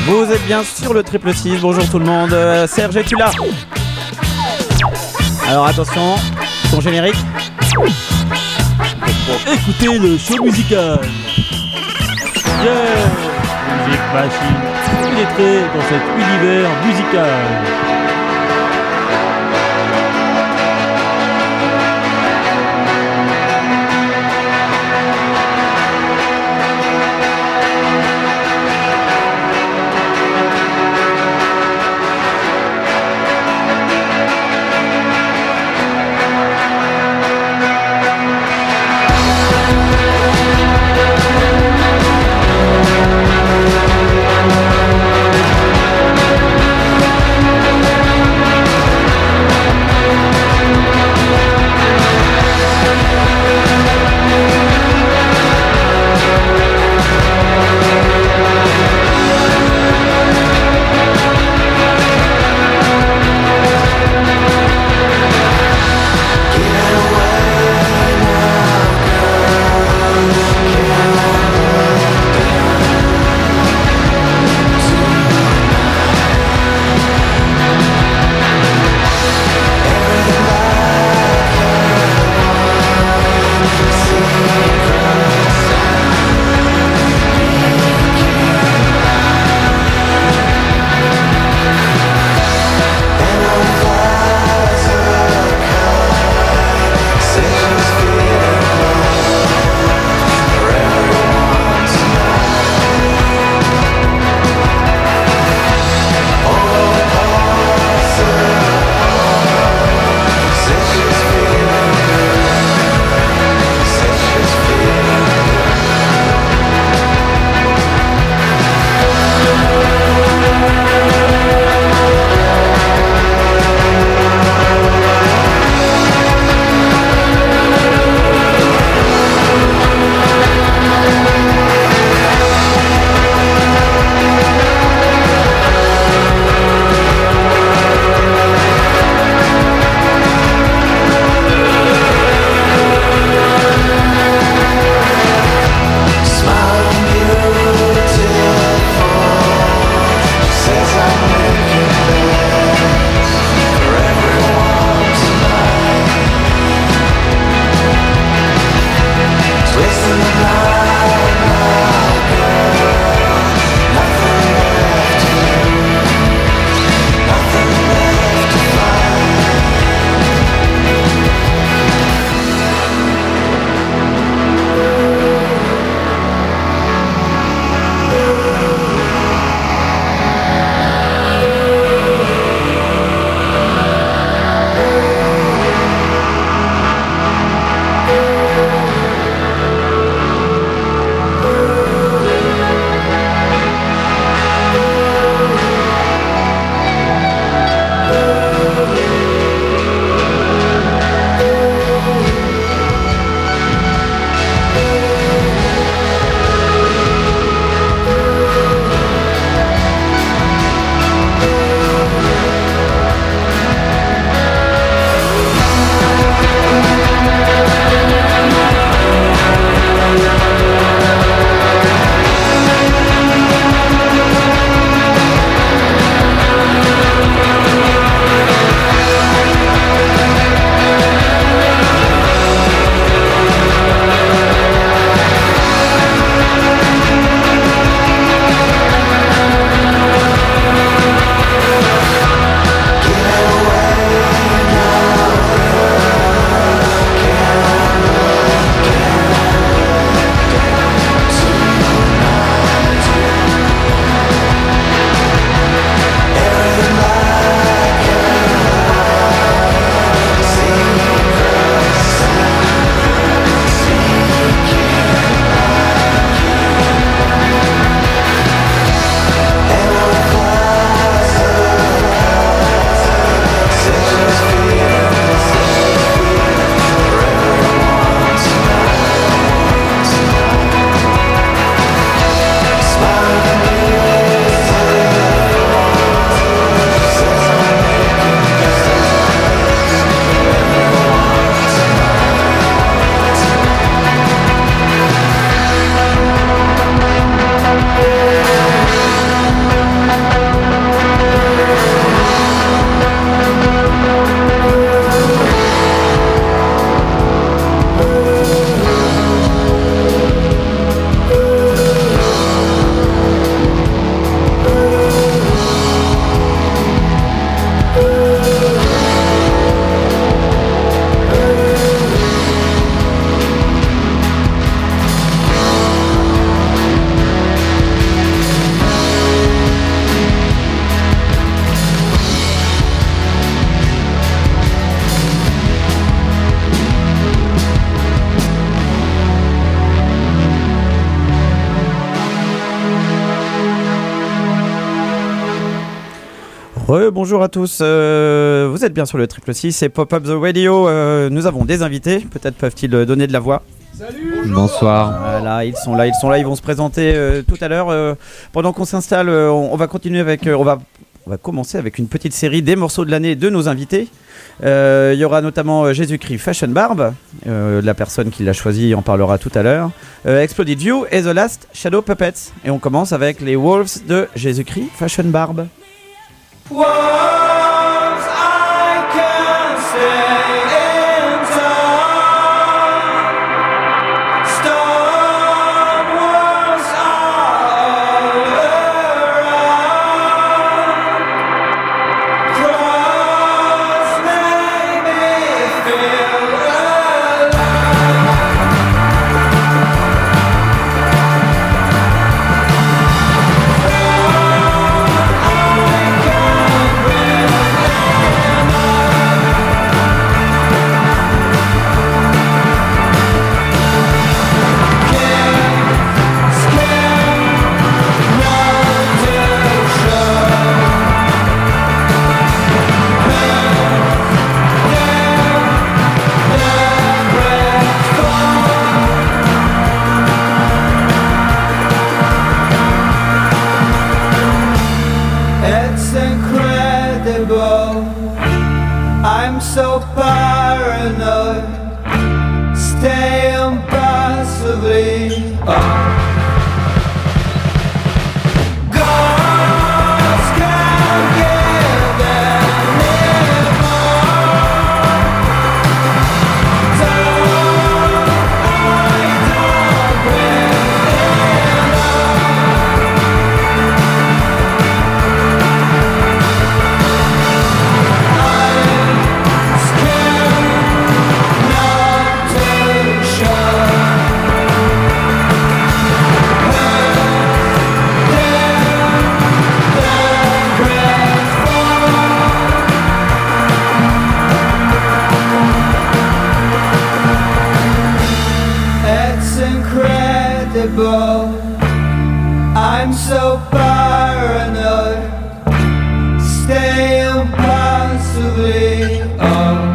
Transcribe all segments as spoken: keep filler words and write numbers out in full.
Vous êtes bien sur le triple six, bonjour tout le monde. Euh, Serge, es-tu là? Alors attention, ton générique. Écoutez le show musical. Yeah, Music Machine, pénétrez dans cet univers musical. We'll be right back. Re, bonjour à tous, euh, vous êtes bien sur le Triple six, c'est Pop-Up The Radio, euh, nous avons des invités, peut-être peuvent-ils donner de la voix. Salut. Bonsoir. Voilà, ils sont là, ils sont là, ils vont se présenter euh, tout à l'heure. Euh, pendant qu'on s'installe, euh, on, on va continuer avec, euh, on va, on va commencer avec une petite série des morceaux de l'année de nos invités. Euh, Il y aura notamment euh, Jésus-Christ Fashion Barb, euh, la personne qui l'a choisi en parlera tout à l'heure. Euh, Exploded View et The Last Shadow Puppets. Et on commence avec les Wolves de Jésus-Christ Fashion Barb. Once I can stay in time, storm was all around, cross made me feel I'm so paranoid, stay impossibly up. Ghosts can't give anymore. Don't I don't win I'm so paranoid, stay impossibly up.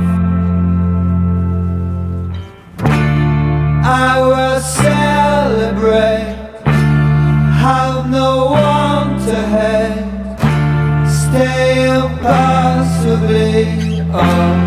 I will celebrate, have no one to hate, stay impossibly up.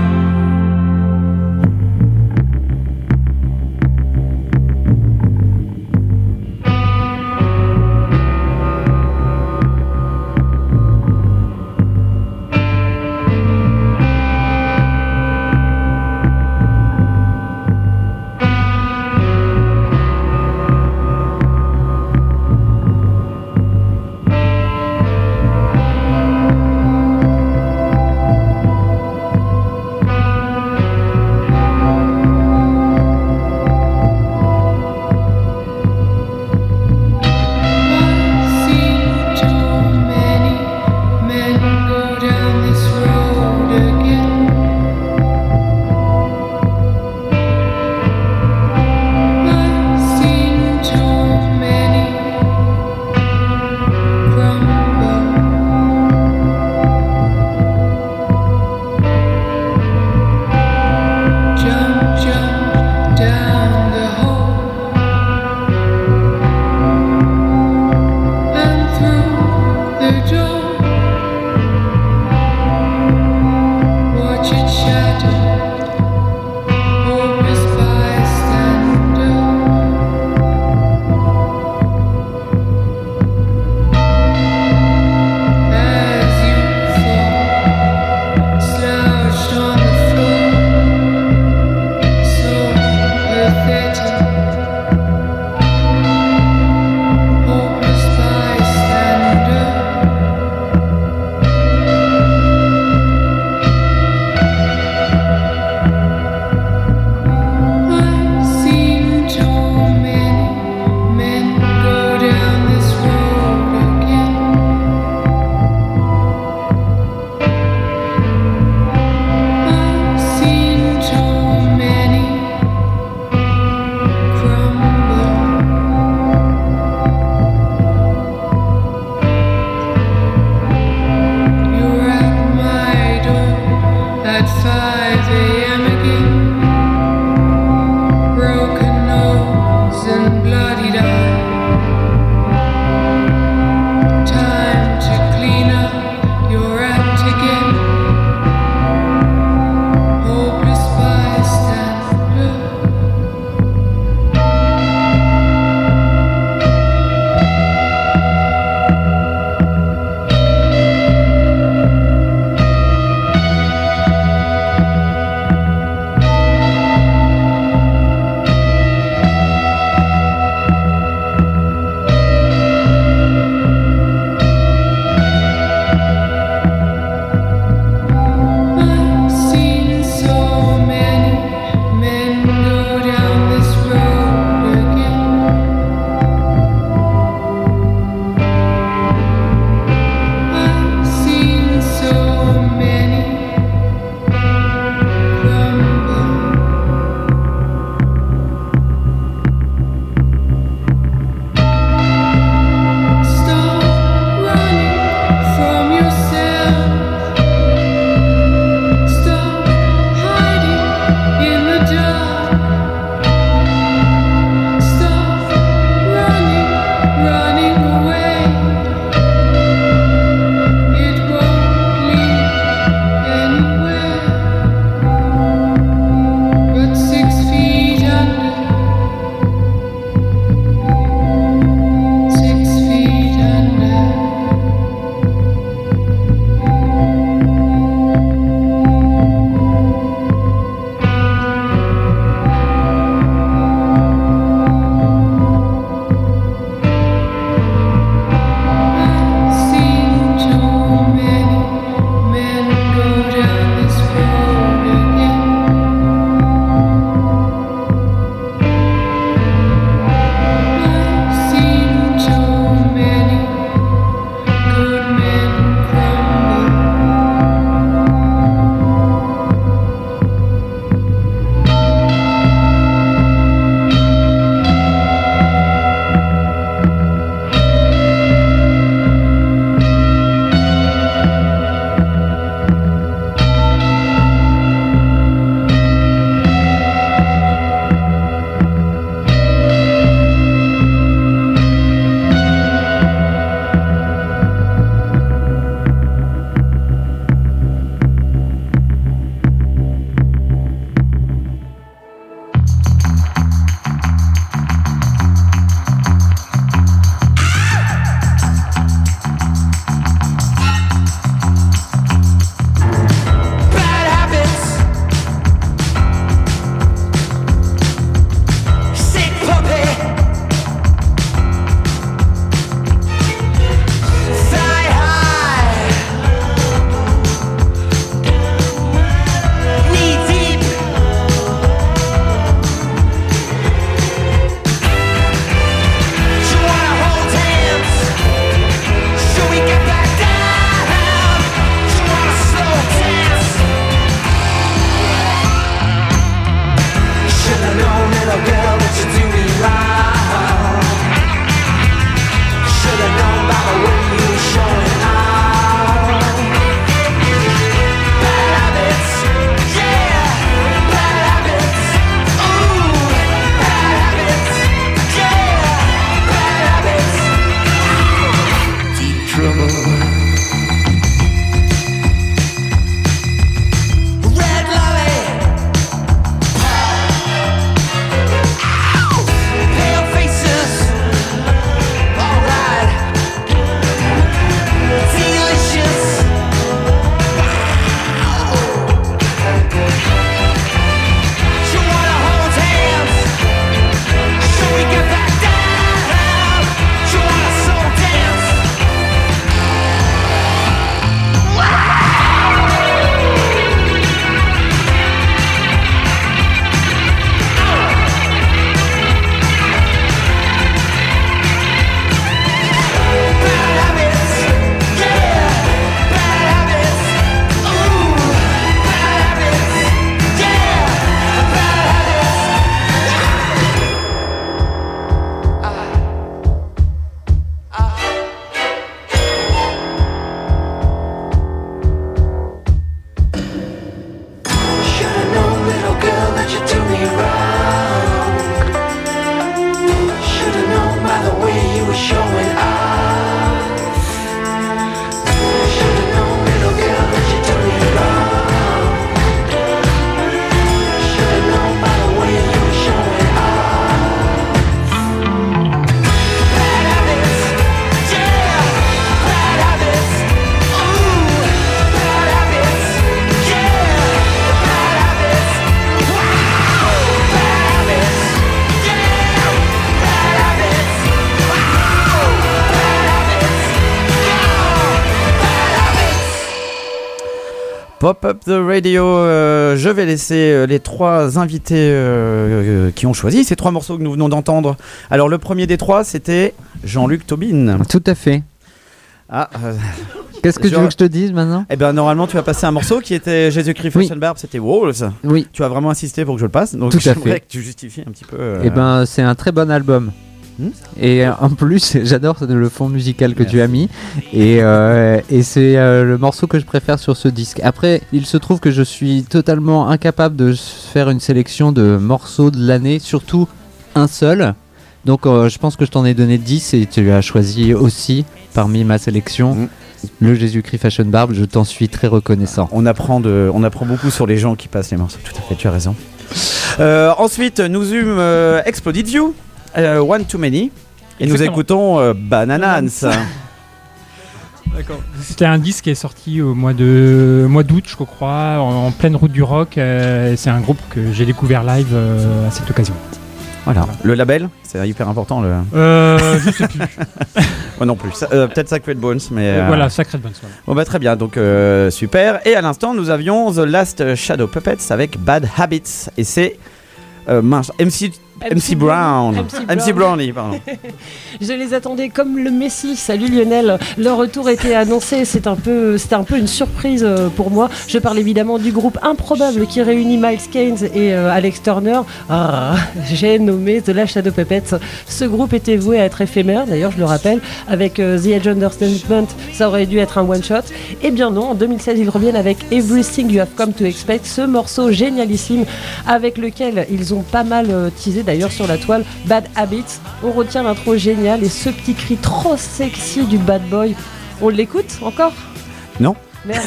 Pop-up the radio, euh, je vais laisser euh, les trois invités euh, euh, qui ont choisi ces trois morceaux que nous venons d'entendre. Alors le premier des trois, c'était Jean-Luc Tobin. Tout à fait. Ah, euh, Qu'est-ce que je- tu veux que je te dise maintenant? eh bien normalement tu vas passer un morceau qui était Jésus-Christ Oui. Fashion Barb, c'était Walls. Oui. Tu as vraiment insisté pour que je le passe, donc Tout à j'aimerais fait. que tu justifies un petit peu. euh, Eh ben, c'est un très bon album. Hmm. Et euh, en plus, j'adore le fond musical que Merci. tu as mis. Et, euh, et c'est euh, le morceau que je préfère sur ce disque. Après, il se trouve que je suis totalement incapable de s- faire une sélection de morceaux de l'année, surtout un seul. Donc euh, je pense que je t'en ai donné dix et tu as choisi aussi parmi ma sélection Hmm. le Jésus-Christ Fashion Barb. Je t'en suis très reconnaissant. On apprend, de, on apprend beaucoup sur les gens qui passent les morceaux. Tout à fait, tu as raison. Euh, ensuite, nous eûmes euh, Exploded View, euh, One Too Many. Et nous Exactement. écoutons euh, Bananans. D'accord. C'était un disque qui est sorti au mois de mois d'août, je crois, en, en pleine route du rock. euh, c'est un groupe que j'ai découvert live euh, à cette occasion. Voilà. Le label, c'est hyper important. Le... Euh, je sais plus. Moi non plus. Ça- euh, Peut-être Sacred Bones, mais. Euh, euh, Voilà, Sacred Bones. Voilà. Bon bah très bien, donc euh, super. Et à l'instant, nous avions The Last Shadow Puppets avec Bad Habits. Et c'est euh, mince, M C M C Brown. M C M C Brown. Brownie, pardon. Je les attendais comme le Messi. Salut Lionel. Leur retour était annoncé. C'est un peu, c'était un peu une surprise euh, pour moi. Je parle évidemment du groupe improbable qui réunit Miles Keynes et euh, Alex Turner. Ah, j'ai nommé The Last Shadow Puppets. Ce groupe était voué à être éphémère. D'ailleurs, je le rappelle, avec euh, The Age Understatement, ça aurait dû être un one shot. Eh bien non. En deux mille seize, ils reviennent avec Everything You Have Come to Expect, ce morceau génialissime avec lequel ils ont pas mal euh, teasé d'ailleurs sur la toile. Bad Habits. On retient l'intro génial et ce petit cri trop sexy du bad boy. On l'écoute encore? Non. Merde.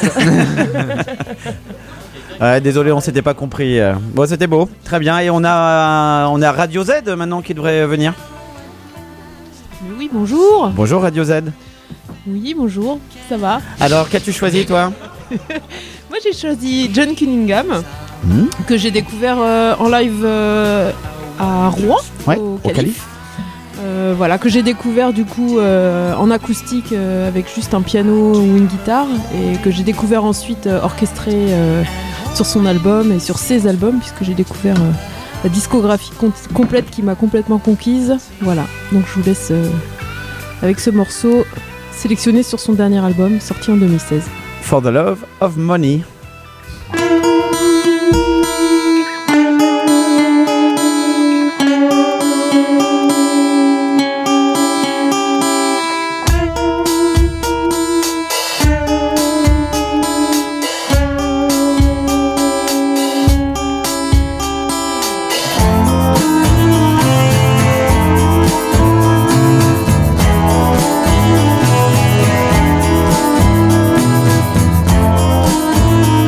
Ouais, désolé, on s'était pas compris. euh. Bon, c'était beau, très bien. Et on a, on a Radio Z maintenant qui devrait venir. Oui, bonjour. Bonjour Radio Z. Oui, bonjour. Ça va? Alors, qu'as-tu choisi toi? Moi, j'ai choisi John Cunningham, Hmm. que j'ai découvert euh, en live euh, à Rouen, Ouais, au au Calife. Calife. Euh, voilà, que j'ai découvert du coup euh, en acoustique euh, avec juste un piano ou une guitare, et que j'ai découvert ensuite euh, orchestré euh, sur son album et sur ses albums, puisque j'ai découvert euh, la discographie com- complète qui m'a complètement conquise. Voilà, donc je vous laisse euh, avec ce morceau sélectionné sur son dernier album sorti en deux mille seize. For the Love of Money. Thank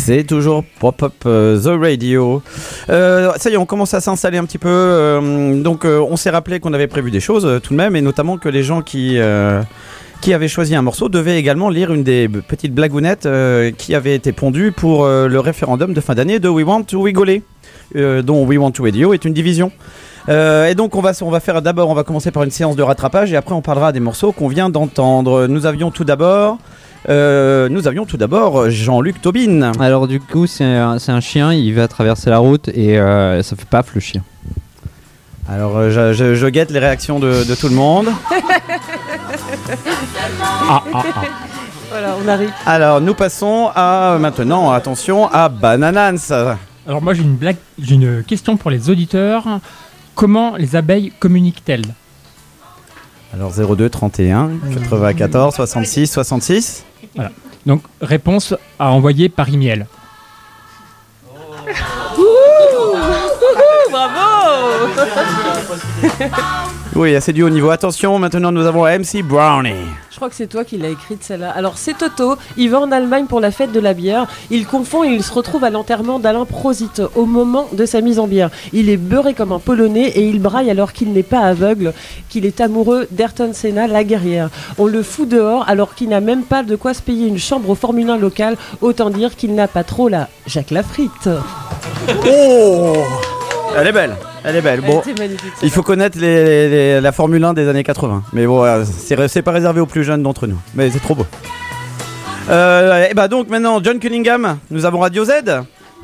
C'est toujours Pop-Up euh, The Radio. Euh, ça y est, on commence à s'installer un petit peu. Euh, donc, euh, on s'est rappelé qu'on avait prévu des choses euh, tout de même, et notamment que les gens qui, euh, qui avaient choisi un morceau devaient également lire une des b- petites blagounettes euh, qui avait été pondue pour euh, le référendum de fin d'année de We Want to Rigoler, euh, dont We Want to Radio est une division. Euh, et donc on va, on va faire d'abord, on va commencer par une séance de rattrapage et après on parlera des morceaux qu'on vient d'entendre. Nous avions tout d'abord, euh, nous avions tout d'abord Jean-Luc Tobin. Alors du coup c'est un, c'est un chien, il va traverser la route et euh, ça fait paf le chien. Alors euh, je, je, je guette les réactions de, de tout le monde. Ah, ah, ah. Voilà, on arrive. Alors nous passons à maintenant, attention, à Bananans. Alors moi j'ai une blague, j'ai une question pour les auditeurs. Comment les abeilles communiquent-elles? Alors zéro deux trente et un quatre-vingt-quatorze soixante-six soixante-six. Voilà. Donc réponse à envoyer par email. Bravo. Oui, c'est du haut niveau. Attention, maintenant nous avons M C Brownie. Je crois que c'est toi qui l'as écrite celle-là. Alors c'est Toto, il va en Allemagne pour la fête de la bière. Il confond et il se retrouve à l'enterrement d'Alain Prosit au moment de sa mise en bière. Il est beurré comme un Polonais et il braille alors qu'il n'est pas aveugle, qu'il est amoureux d'Ayrton Senna, la guerrière. On le fout dehors alors qu'il n'a même pas de quoi se payer une chambre au Formule un local. Autant dire qu'il n'a pas trop la Jacques Lafritte. Oh, elle est belle, elle est belle. Bon, Elle était magnifique, il faut connaître les, les- les- la Formule un des années quatre-vingts. Mais bon, euh, c'est, ré- c'est pas réservé aux plus jeunes d'entre nous. Mais c'est trop beau. Euh, et bah donc maintenant, John Cunningham, nous avons Radio Z. Attendez,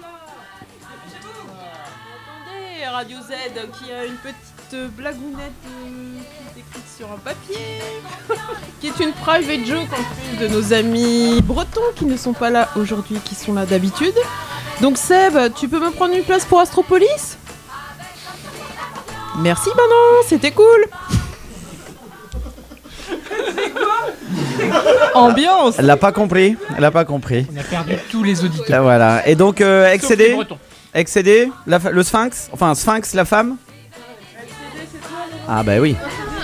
Radio Z qui a une petite blagounette euh, qui est écrite sur un papier, qui est une private joke en plus de nos amis bretons qui ne sont pas là aujourd'hui, qui sont là d'habitude. Donc Seb, tu peux me prendre une place pour Astropolis? Merci Manon, c'était cool. Ambiance. Elle l'a pas compris, elle a pas compris. On a perdu tous les Ah, auditeurs. voilà. Et donc, euh, Sauf les excédé, Bretons. excédé, la fa- le Sphinx, enfin Sphinx, la femme. Ah bah oui.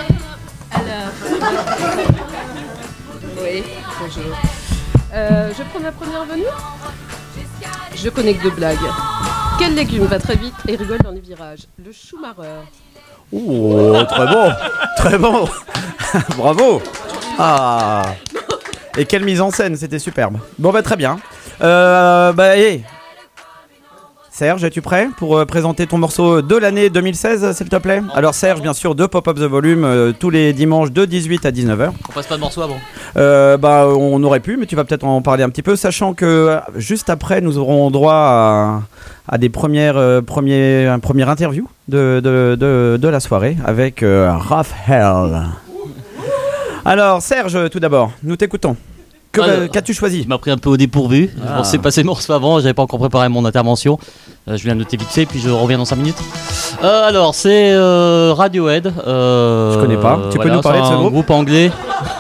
Oui, bonjour. Euh, je prends ma première venue. Je connais que deux blagues. Quel légume va très vite et rigole dans les virages? Le chou-marreur. Oh, très bon, très bon. Bravo. Ah. Et quelle mise en scène, c'était superbe. Bon bah très bien. Euh, bah hey. Serge, es-tu prêt pour euh, présenter ton morceau de l'année deux mille seize, s'il te plaît? Alors Serge, bien sûr, de Pop-Up The Volume, euh, tous les dimanches de dix-huit à dix-neuf heures. On passe pas de morceau avant. Euh, bah, on aurait pu, mais tu vas peut-être en parler un petit peu, sachant que euh, juste après, nous aurons droit à, à des premières, euh, premiers, un premier interview de, de, de, de la soirée avec euh, Raphaël. Alors, Serge, tout d'abord, nous t'écoutons. Que, Alors, qu'as-tu choisi? Tu m'as pris un peu au dépourvu. Ah. Je pensais passer le morceau avant, j'avais pas encore préparé mon intervention. Euh, je viens de noter vite fait, puis je reviens dans cinq minutes. Euh, alors, c'est euh, Radiohead. Euh, Je connais pas. Tu peux voilà, nous parler c'est de ce un groupe groupe anglais.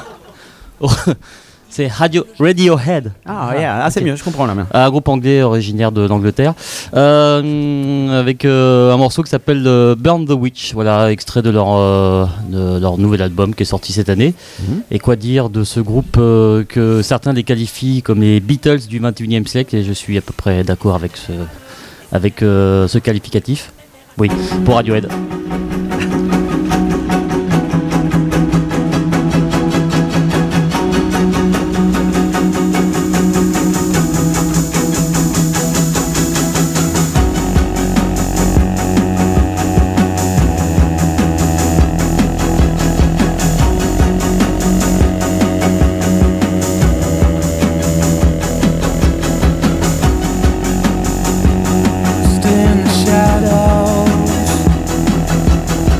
C'est Radio, Radiohead. Ah, yeah, ah, c'est Ok. mieux, je comprends là. Un groupe anglais originaire de l'Angleterre, euh, avec euh, un morceau qui s'appelle euh, Burn the Witch, voilà, extrait de leur, euh, de leur nouvel album qui est sorti cette année. Mhm. Et quoi dire de ce groupe euh, que certains les qualifient comme les Beatles du vingt et unième siècle, et je suis à peu près d'accord avec ce, avec, euh, ce qualificatif. Oui, pour Radiohead. Stay in the shadows.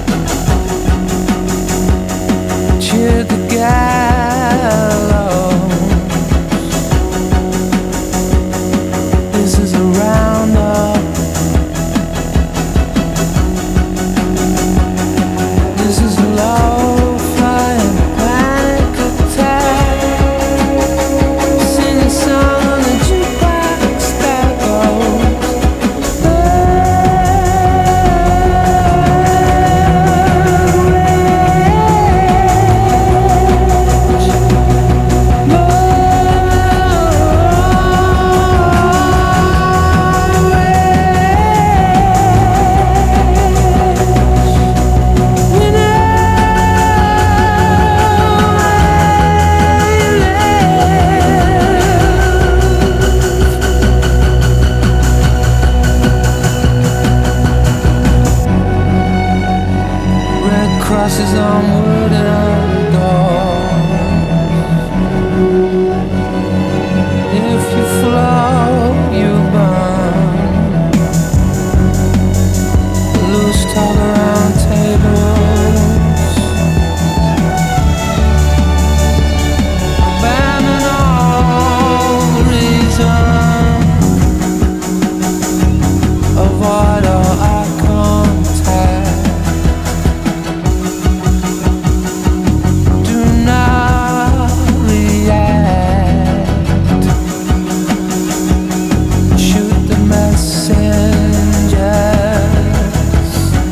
wooden doors. If you float, you burn. Loose talk around tables. Abandon all reason. Avoid all eye contact. Do not react. Shoot the messengers.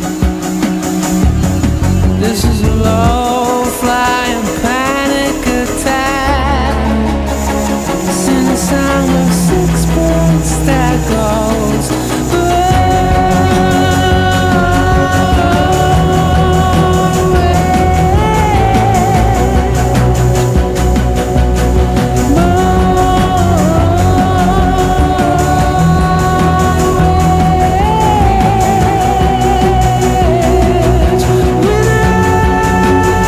This is a low-flying panic attack. Sing the sound of sixpence that goes. Without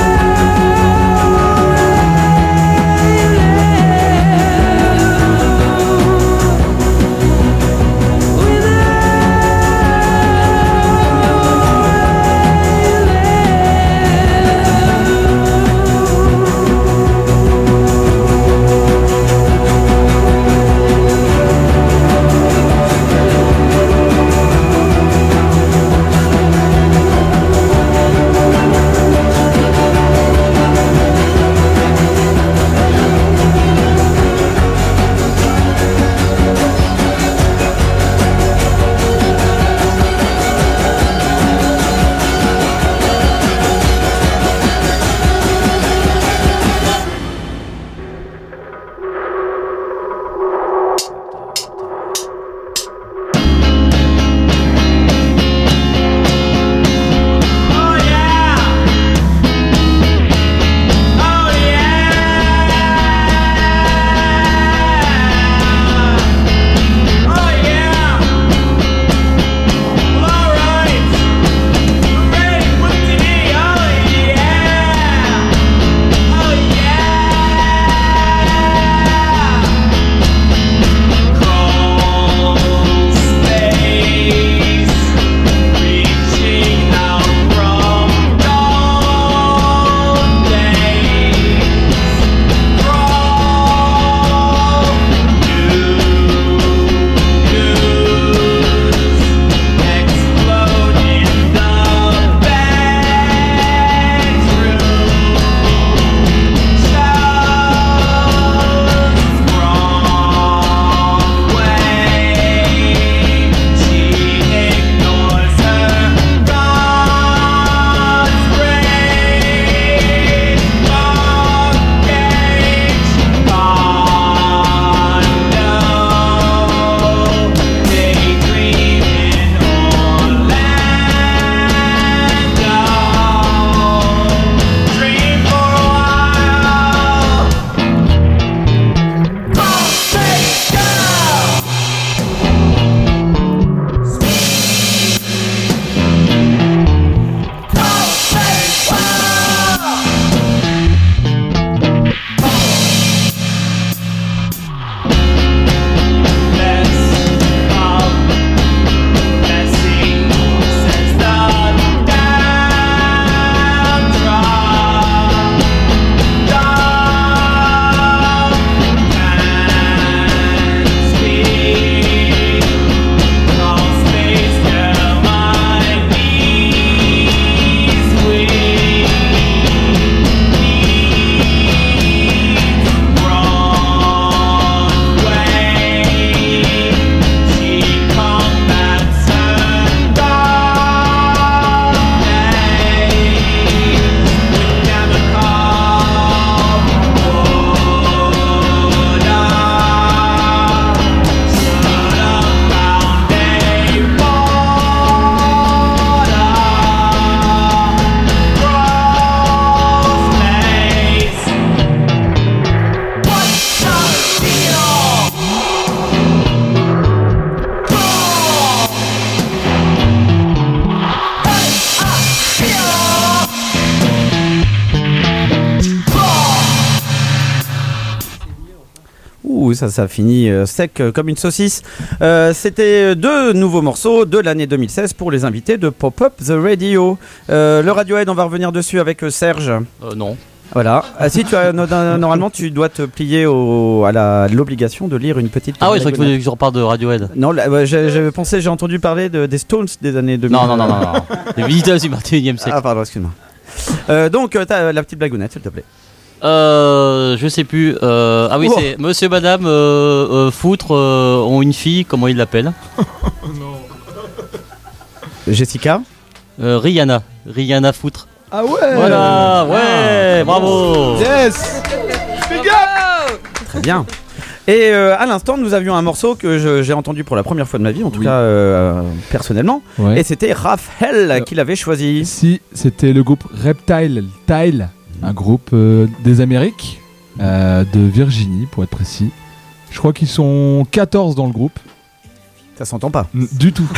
coup, ça, ça finit euh, sec euh, comme une saucisse. Euh, C'était deux nouveaux morceaux de l'année deux mille seize pour les invités de Pop-Up The Radio. Euh, le Radiohead, on va revenir dessus avec euh, Serge. Euh, non. Voilà. Ah, si tu as, no- no- normalement, tu dois te plier au, à la- l'obligation de lire une petite. Ah oui, je crois qu'il faut que je reparle de Radiohead. Non, là, ouais, j'ai j'ai pensé, j'ai entendu parler de, des Stones des années deux mille. Non, non, non, non, non. Les Beatles du vingt et unième siècle. Ah, pardon, excuse-moi. Euh, donc, euh, t'as la petite blagounette, s'il te plaît. Euh, je sais plus. Euh, ah oui, Oh. c'est Monsieur, Madame, euh, euh, Foutre euh, ont une fille, comment ils l'appellent Jessica. euh, Rihanna. Rihanna Foutre. Ah ouais. Voilà, ouais, bravo. Yes. Très bien. Et euh, à l'instant, nous avions un morceau que je- j'ai entendu pour la première fois de ma vie, en tout Oui. cas euh, personnellement. Ouais. Et c'était Raphaël Euh, qui l'avait choisi. Si, c'était le groupe Reptile, Tile, un groupe euh, des Amériques, euh, de Virginie pour être précis. Je crois qu'ils sont quatorze dans le groupe. Ça s'entend pas. Mm, Du tout.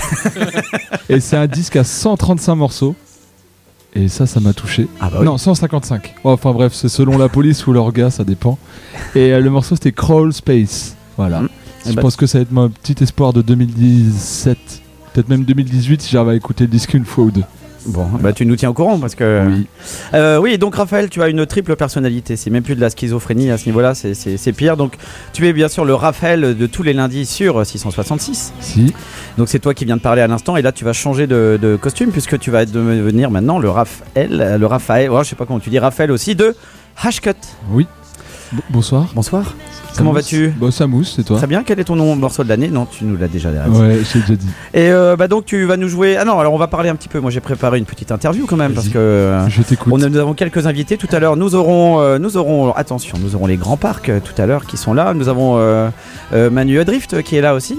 Et c'est un disque à cent trente-cinq morceaux. Et ça, ça m'a touché. Ah bah oui. Non, cent cinquante-cinq. Oh, enfin bref, c'est selon la police ou leur gars, ça dépend. Et euh, le morceau, c'était Crawl Space. Voilà. Mm. Je Eh bah- pense que ça va être mon petit espoir de deux mille dix-sept. Peut-être même deux mille dix-huit si j'arrive à écouter le disque une fois ou deux. Bon, bah tu nous tiens au courant parce que. Oui. Euh, oui, donc Raphaël, tu as une triple personnalité. C'est même plus de la schizophrénie à ce niveau-là, c'est- c'est c'est pire. Donc tu es bien sûr le Raphaël de tous les lundis sur six cent soixante-six. Si. Donc c'est toi qui viens de parler à l'instant et là tu vas changer de, de costume puisque tu vas devenir maintenant le Raphaël, le Raphaël, oh, je sais pas comment tu dis, Raphaël aussi de Hashcut. Oui. B- bonsoir. Bonsoir. Ça Comment mousse. vas-tu? Bah, ça mousse, c'est toi. Très bien, quel est ton nom, morceau de l'année? Non, tu nous l'as déjà dit. Ouais, j'ai déjà dit. Et euh, bah donc tu vas nous jouer. Ah non, alors on va parler un petit peu. Moi j'ai préparé une petite interview quand même parce Vas-y. que euh, Je t'écoute. on a- nous avons quelques invités tout à l'heure. Nous aurons, euh, nous aurons, attention, nous aurons les grands parcs euh, tout à l'heure qui sont là. Nous avons euh, euh, Manu Adrift qui est là aussi.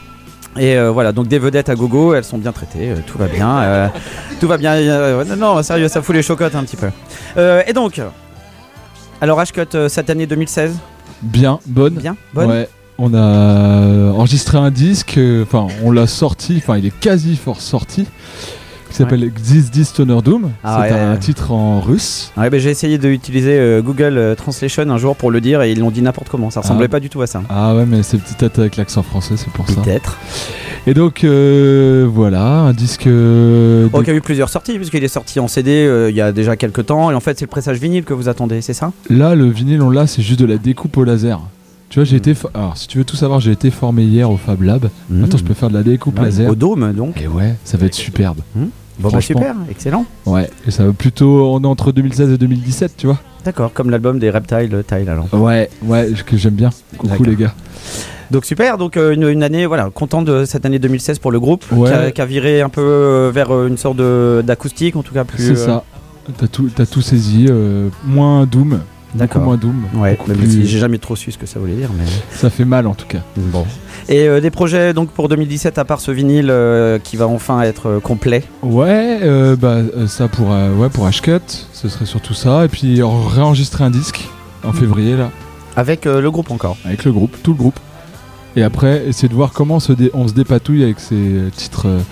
Et euh, voilà, donc des vedettes à gogo, elles sont bien traitées, euh, tout va bien, euh, tout va bien. euh, non, non, sérieux, ça fout les chocottes un petit peu. Euh, et donc, alors Hashcut euh, cette année deux mille seize, Bien, bonne. bien, bonne. Ouais. On a enregistré un disque, euh, enfin on l'a sorti, enfin il est quasi fort sorti, qui s'appelle This This Stoner Doom. Ah c'est ouais. un titre en russe. Ouais, bah, j'ai essayé d'utiliser euh, Google euh, Translation un jour pour le dire et ils l'ont dit n'importe comment. Ça ressemblait Ah. pas du tout à ça. Ah ouais, mais c'est peut-être avec l'accent français, c'est pour ça. Peut-être. Et donc euh, voilà, un disque. euh, de- Oh, il y a eu plusieurs sorties puisqu'il est sorti en C D euh, il y a déjà quelques temps et en fait c'est le pressage vinyle que vous attendez, c'est ça? Là, le vinyle, on l'a, c'est juste de la découpe au laser. Tu vois, j'ai Mm. été. fo- Alors, si tu veux tout savoir, j'ai été formé hier au Fab Lab. Maintenant, je peux faire de la découpe Ouais, laser. au dôme donc. Et ouais, ça va être superbe. Bon bah Franchement. super, excellent. Ouais, et ça va plutôt. On est entre deux mille seize et deux mille dix-sept, tu vois. D'accord, comme l'album des Reptile euh, Tile alors. Ouais, ouais, que j'aime bien. Coucou D'accord. les gars. Donc super, donc euh, une, une année, voilà, content de cette année deux mille seize pour le groupe, Ouais. qui, a, qui a viré un peu euh, vers euh, une sorte de- d'acoustique en tout cas plus. C'est euh, ça. T'as tout, t'as tout saisi. euh, moins Doom. D'accord. Beaucoup moins Doom. Ouais, beaucoup même plus- si j'ai jamais trop su ce que ça voulait dire, mais Ça fait mal en tout cas. bon. Et euh, des projets donc pour deux mille dix-sept à part ce vinyle euh, qui va enfin être euh, complet. Ouais, euh, bah euh, ça pour, euh, ouais, pour Hashcut, ce serait surtout ça. Et puis en- réenregistrer un disque en février là, Avec euh, le groupe encore. avec le groupe, tout le groupe. Et après, essayer de voir comment se dé- on se dépatouille avec ces euh, titres euh,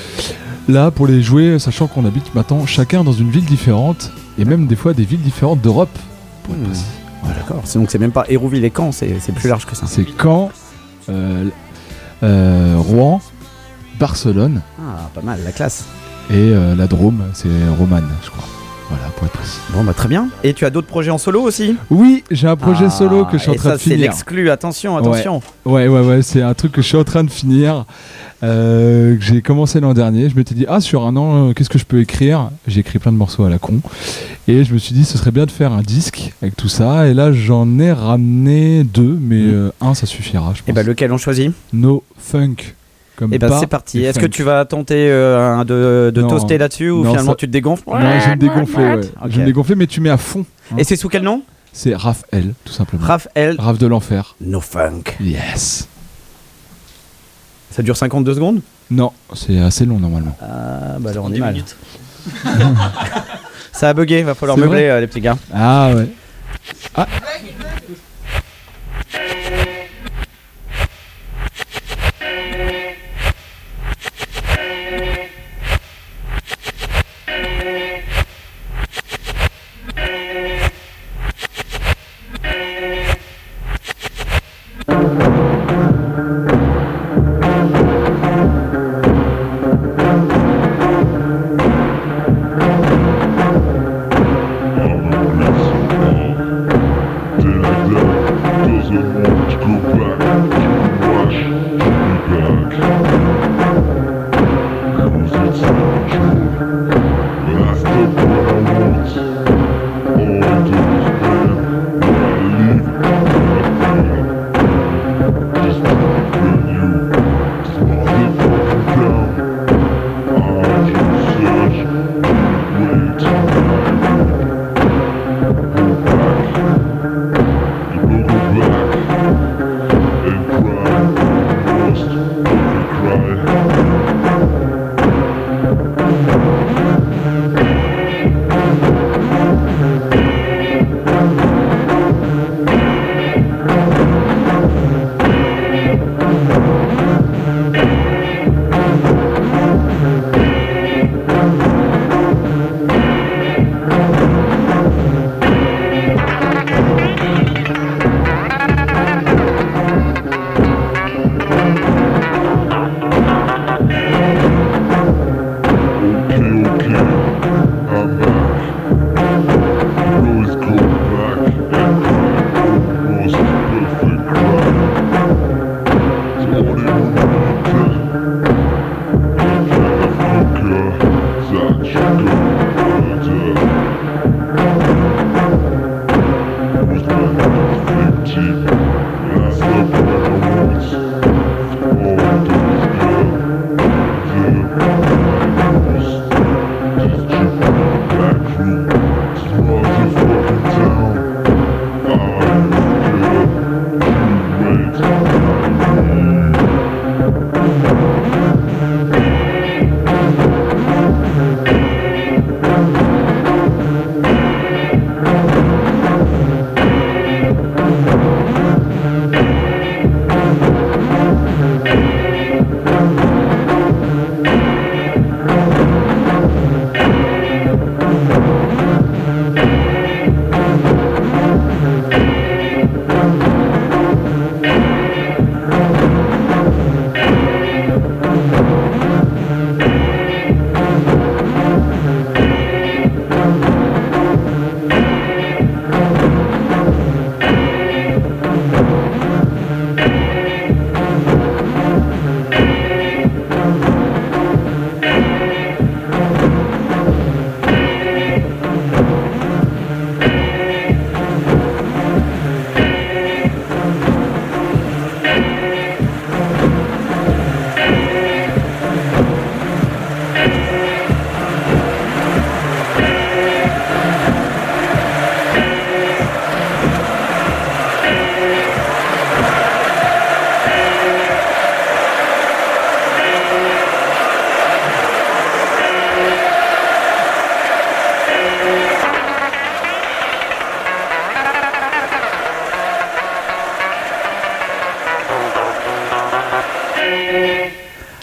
là pour les jouer, sachant qu'on habite maintenant chacun dans une ville différente et même des fois des villes différentes d'Europe. Pour être Hmm. précis. Ouais, d'accord. C'est- Donc c'est même pas Hérouville et Caen, c'est c'est plus large que ça. C'est Caen, euh, euh, Rouen, Barcelone Ah, pas mal, la classe. et euh, la Drôme, c'est Romane, je crois. Voilà, pour être précis. Bon bah très bien. Et tu as d'autres projets en solo aussi? Oui, j'ai un projet Ah, solo que je suis en et train ça, de c'est finir. l'exclu, attention, attention. Ouais, ouais, ouais, c'est un truc que je suis en train de finir. euh, que j'ai commencé l'an dernier. Je m'étais dit, ah, sur un an, euh, qu'est-ce que je peux écrire? J'ai écrit plein de morceaux à la con. Et je me suis dit, ce serait bien de faire un disque avec tout ça. Et là, j'en ai ramené deux, mais Mm. euh, un, ça suffira, je pense. Et bah lequel on choisit? No Funk. Comme Et bah pas c'est parti. du Est-ce que funk. tu vas tenter euh, un de, de Non. toaster là-dessus ou Non, finalement ça- tu te dégonfles? Non, je vais me dégonfler, ouais. Ok. Je vais me dégonfler, mais tu mets à fond. hein. Et c'est sous quel nom? C'est Raphaël, tout simplement. Raphaël Raph de l'enfer. No Funk. Yes. Ça dure cinquante-deux secondes? Non, c'est assez long normalement. Ah bah alors on est dix mal. minutes. Ça a bugué, va falloir C'est meubler vrai euh, les petits gars. Ah ouais. Ah. Thank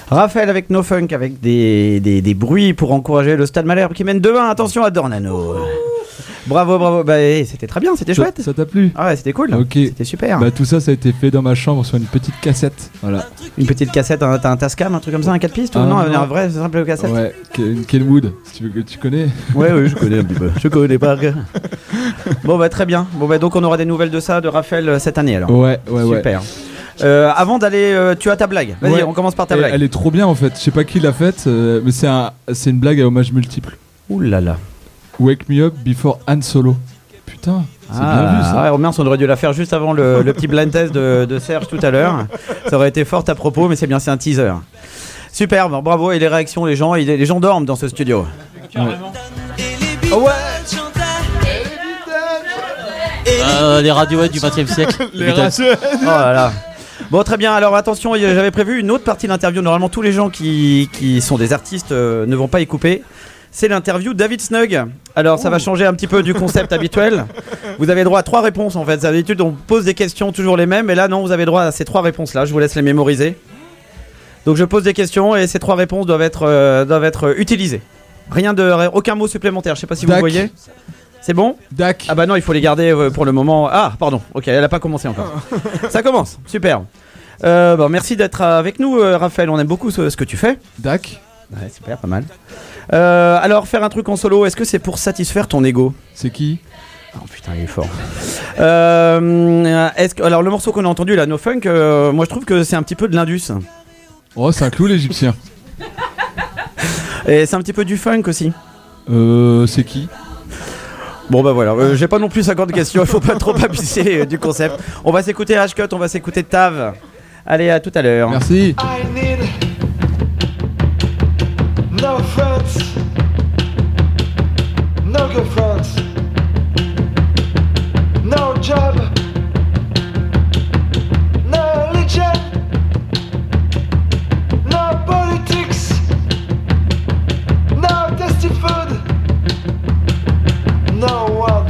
Raphaël avec No Funk, avec des, des, des bruits pour encourager le Stade Malherbe qui mène deux un. Attention à Dornano. Bravo, bravo. Bah, eh, c'était très bien, c'était Ça- chouette. Ça t'a plu? Ah ouais, c'était cool. Ok. C'était super. Bah tout ça, ça a été fait dans ma chambre sur une petite cassette. Voilà. Une petite cassette, un- t'as un Tascam, un truc comme ça, un quatre pistes ou Ah, non, non. un vrai simple cassette. Ouais, Ken- Kenwood, si tu, veux, tu connais. Ouais, oui, je connais un petit peu. Je connais pas. Bon, bah très bien. Bon, bah donc on aura des nouvelles de ça, de Raphaël euh, cette année alors. Ouais, ouais, ouais. Super. Euh, avant d'aller, euh, tu as ta blague. Vas-y, Ouais. on commence par ta Elle, blague. elle est trop bien en fait. Je sais pas qui l'a faite, euh, mais c'est un, c'est une blague à hommage multiple. Ouh là là. Wake me up before Han Solo. Putain, c'est Ah, bien vu ça. ouais, Romain, on aurait dû la faire juste avant le, le petit blind test de, de Serge tout à l'heure. Ça aurait été fort à propos, mais c'est bien, c'est un teaser. Super, bon, bravo. Et les réactions, les gens, ils- les gens dorment dans ce studio. Carrément. Oh ouais. Euh, les Radiohead du vingtième siècle. Les Beatles. ratios. Oh là là. Bon, très bien. Alors attention, y- j'avais prévu une autre partie de l'interview. Normalement, tous les gens qui, qui sont des artistes euh, ne vont pas y couper. C'est l'interview David Snug. Alors, ça va changer un petit peu du concept habituel. Vous avez droit à trois réponses en fait. D'habitude, on pose des questions toujours les mêmes. Et là, non, vous avez droit à ces trois réponses-là. Je vous laisse les mémoriser. Donc, je pose des questions et ces trois réponses doivent être, euh, doivent être utilisées. Rien de, aucun mot supplémentaire. Je sais pas si vous Dac. voyez. C'est bon? Dak. Ah bah non, il faut les garder euh, pour le moment. Ah, pardon. Ok, elle a pas commencé encore. Ça commence. Super. Euh, bon, merci d'être avec nous, euh, Raphaël. On aime beaucoup ce, ce que tu fais. Dak. Ouais, super, pas mal. Euh, alors, faire un truc en solo, est-ce que c'est pour satisfaire ton ego? C'est qui? Oh putain, il est fort. Euh, est-ce que, alors, le morceau qu'on a entendu, là, No Funk, euh, moi je trouve que c'est un petit peu de l'indus. Oh, c'est un clou l'Égyptien. Et c'est un petit peu du funk aussi. Euh, c'est qui? Bon bah voilà, euh, j'ai pas non plus cinquante questions, il faut pas trop abuser euh, du concept. On va s'écouter H-Cut, on va s'écouter Tav. Allez, à tout à l'heure. Merci. I need no friends, no girlfriends, no job, no religion, no politics, no tasty food, no one.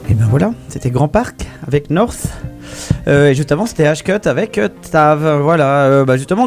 Et ben voilà, c'était Grand Parc avec North. Euh, et juste avant, c'était H-Cut avec euh, Tav. Voilà, euh, bah justement,